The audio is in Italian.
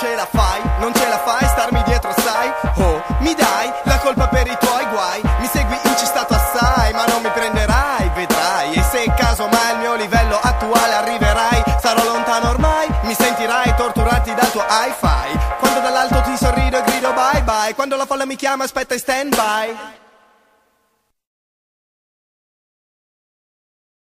non ce la fai, starmi dietro sai. Oh, mi dai la colpa per i tuoi guai. Mi segui incistato assai, ma non mi prenderai, vedrai. E se casomai al mio livello attuale arriverai, sarò lontano ormai, mi sentirai torturarti dal tuo hi-fi. Quando dall'alto ti sorrido e grido bye bye, quando la folla mi chiama aspetta e stand by.